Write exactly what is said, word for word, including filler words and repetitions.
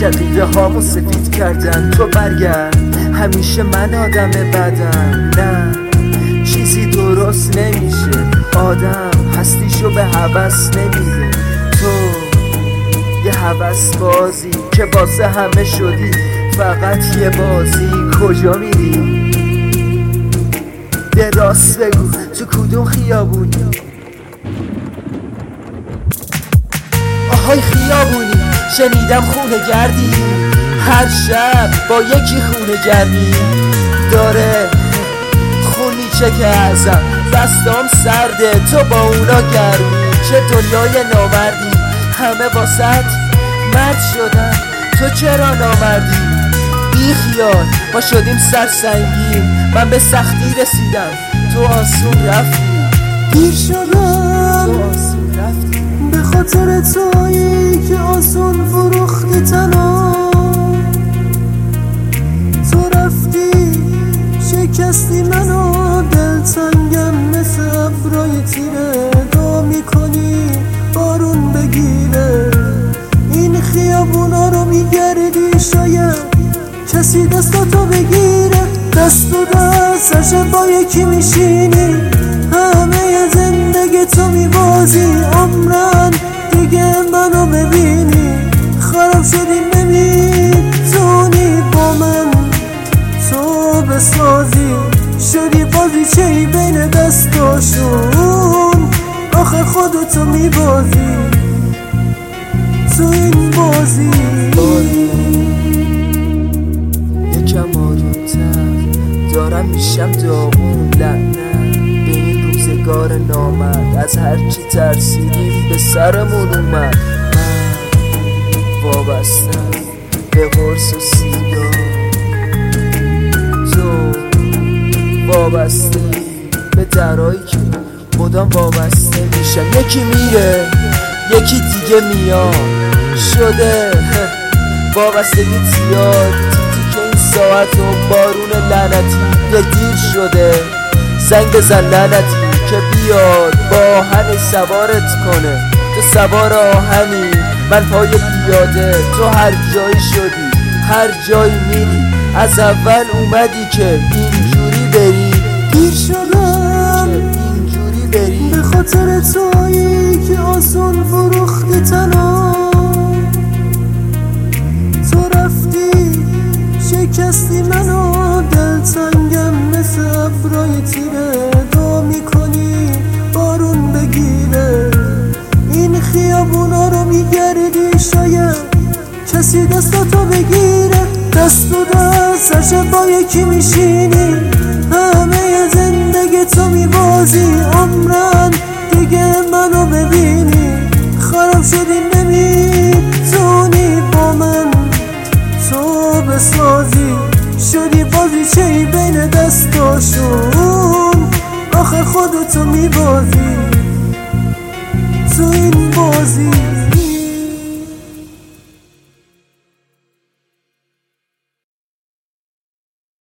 شقیقه هامو سفید کردن. تو برگرد، همیشه من آدم بدم. نه چیزی درست نمیشه، آدم هستیشو به هوس نمیده. تو یه هوس بازی که واسه همه شدی فقط یه بازی. کجا میری؟ به راست بگو تو کدوم خیابونی؟ آهای خیابونی، شنیدم خونه گردی، هر شب با یکی خونه گرمی. داره خون میچکه ازم، دستام سرده، تو با اونا گرمی. چه دنیای نامردی، همه واسط مرد شدن، تو چرا نامردی؟ بی خیال ما شدیم سرسنگین، من به سختی رسیدم، تو آسون رفتی. دیر شدم به خاطر تویی که آسون فروختی تنها. تو رفتی شکستی منو، دلتنگم مثل ابرای تیره. دعا میکنی بارون بگیره، این خیابونا رو میگردی، شاید کسی دستاتو بگیره. دست و دست با یکی میشینی، همه زندگی تو میبازی. عمرن دیگه منو ببینی، خراب شدی نمیتونی با من تو بسازی. شدی بازی چی بین دستاشون، آخر خودتو میبازی تو این بازی. یکم آرومتر دارم میشم داغون. لعنت به این روزگار نامرد، از هرچی ترسیدیم به سرمون اومد. من وابستم به قرص و سیگار، تو وابسته به درایی که مدام وابسته میشم. یکی میره یکی دیگه میاد، شده وابستگی زیاد. تیتی که این ساعت و بارون لعنتی یه دیر شده. زنگ بزن لعنتی که بیاد با آهن سوارت کنه. تو سوار آهنی، من پای پیاده، تو هر جایی شدی هر جایی میری. از اول اومدی که اینجوری بری. دیر شدم اینجوری بری به خاطر تویی که آسون فروختی تنها. تو رفتی شکستی منو، دلتنگم مثل ابرای تیره. دعا میکنی بارون بگیره، این خیابونا رو میگردی، شاید کسی دستاتو بگیره. دست و دست با یکی میشینی، همه زندگی تو میبازی. عمرم